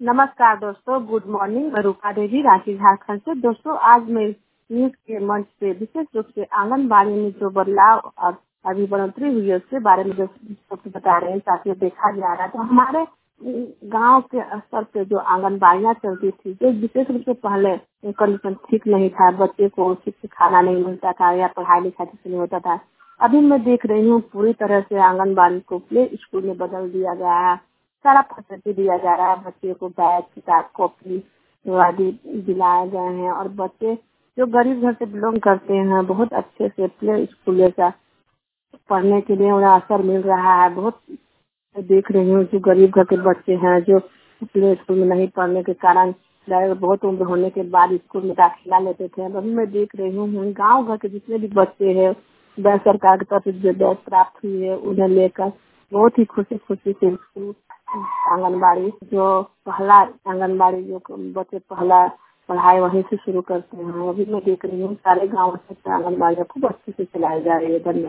नमस्कार दोस्तों, good morning. मैं रूपा देवी, रांची, झारखंड से। दोस्तों, आज मैं न्यूज के मंच पे विशेष रूप से आंगनबाड़ी में जो बदलाव और अभी बढ़ोतरी हुई है उसके बारे में जो सबको बता रहे हैं ताकि देखा जा रहा है। तो हमारे गांव के स्तर पे जो आंगनबाड़ियाँ चलती थी, जो विशेष रूप से पहले कंडीशन ठीक नहीं था, बच्चे को ठीक से खाना नहीं मिलता था या पढ़ाई लिखाई ठीक से नहीं होता था। अभी मैं देख रही हूँ पूरी तरह से आंगनबाड़ी को प्ले स्कूल में बदल दिया गया है। सारा फैसिलिटी दिया जा रहा है, बच्चे को बैग, किताब, कॉपी आदि दिलाए गए हैं और बच्चे जो गरीब घर से बिलोंग करते हैं बहुत अच्छे से प्ले स्कूल जैसा पढ़ने के लिए उन्हें असर मिल रहा है। बहुत देख रही हूँ जो गरीब घर के बच्चे हैं जो प्ले स्कूल में नहीं पढ़ने के कारण बहुत उम्र होने के बाद स्कूल में दाखिला लेते थे। अभी मैं देख रही हूँ गाँव घर के जितने भी बच्चे हैं बैग सरकार की तरफ से जो बैग प्राप्त हुई है उन्हें लेकर बहुत ही खुशी खुशी से स्कूल आंगनबाड़ी जो पहला आंगनबाड़ी जो बच्चे पहला पढ़ाई वहीं से शुरू करते हैं। अभी मैं देख रही हूँ सारे गाँव से आंगनबाड़ी खूब अच्छे से चलाई जा रही है। धन्यवाद।